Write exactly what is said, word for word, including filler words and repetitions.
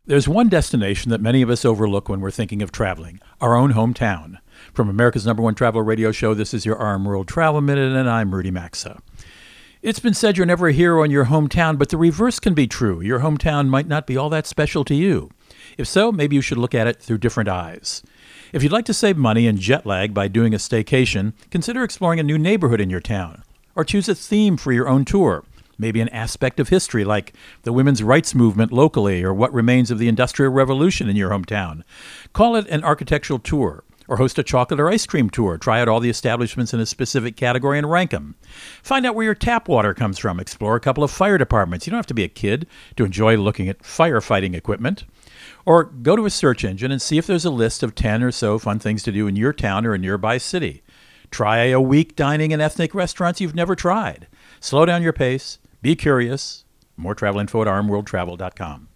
There's one destination that many of us overlook when we're thinking of traveling, our own hometown. From America's number one travel radio show, this is your R M World Travel Minute, and I'm Rudy Maxa. It's been said you're never a hero in your hometown, but the reverse can be true. Your hometown might not be all that special to you. If so, maybe you should look at it through different eyes. If you'd like to save money and jet lag by doing a staycation, consider exploring a new neighborhood in your town, or choose a theme for your own tour. Maybe an aspect of history like the women's rights movement locally or what remains of the Industrial Revolution in your hometown. Call it an architectural tour or host a chocolate or ice cream tour. Try out all the establishments in a specific category and rank them. Find out where your tap water comes from. Explore a couple of fire departments. You don't have to be a kid to enjoy looking at firefighting equipment. Or go to a search engine and see if there's a list of ten or so fun things to do in your town or a nearby city. Try a week dining in ethnic restaurants you've never tried. Slow down your pace. Be curious. More travel info at r m world travel dot com.